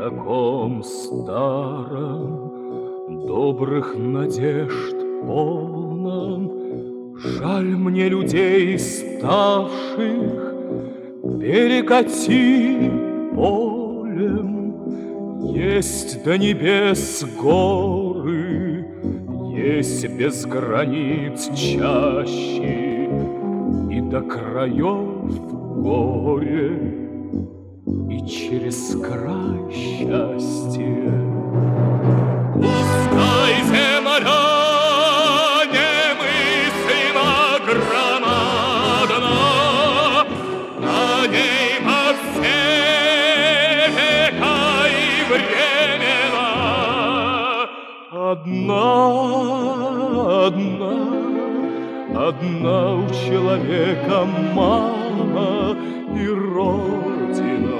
таком старом, добрых надежд полном, жаль мне людей ставших, перекати полем. Есть до небес горы, есть без границ чащи, и до краев горе, и через край счастье. Пускай земля немыслимо громадна, на ней во все века и времена одна у человека мама и родина.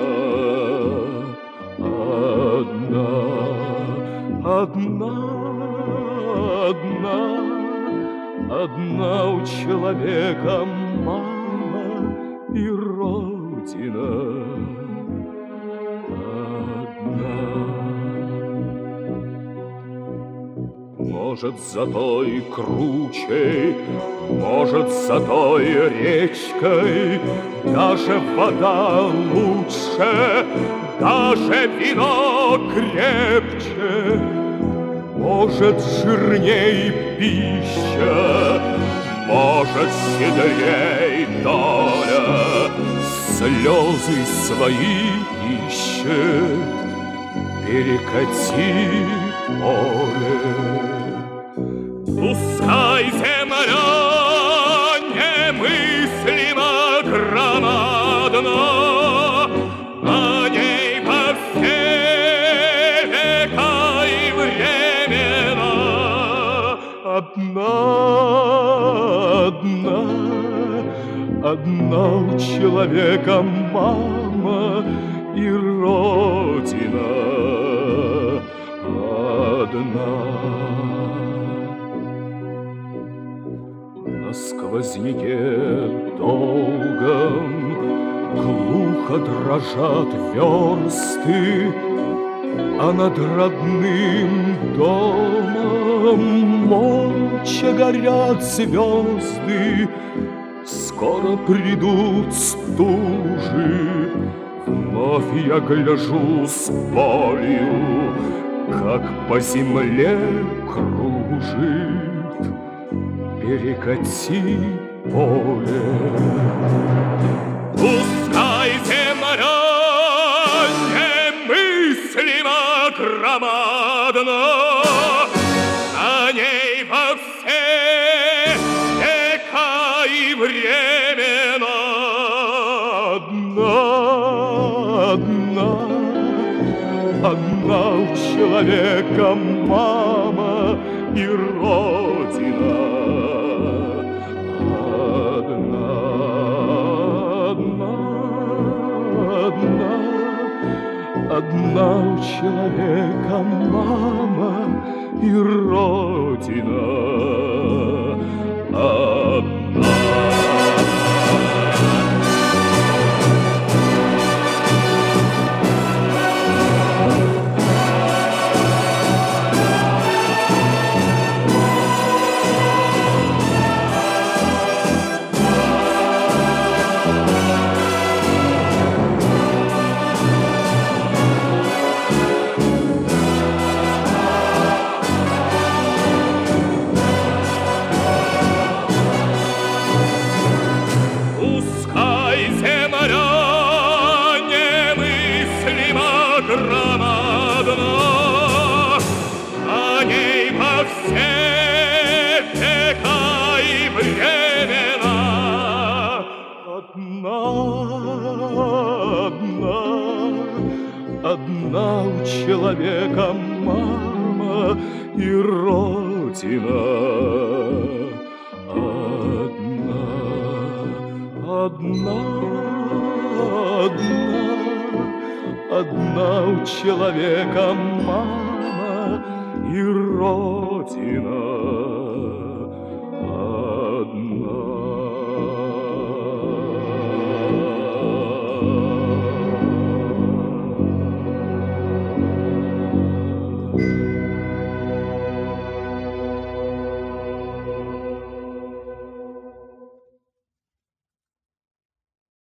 Одна у человека мама и родина. Может, за той кручей, может, за той речкой, даже вода лучше, даже вино крепче, может, жирней пища, может, щедрей доля, слезы свои ищет, перекати поле. Пускай земля немыслимо громадна, на ней во все века и времена одна у человека мама и родина. На сквозняке долгом глухо дрожат версты, а над родным домом молча горят звезды. Скоро придут стужи, вновь я гляжу с болью, как по земле кружит, перекати поле. Пускай земля немыслимо громадна, на ней во все века и времена одна у человека мама и родина. Одна у человека мама и родина. Одна у человека мама и родина. Одна у человека мама и родина.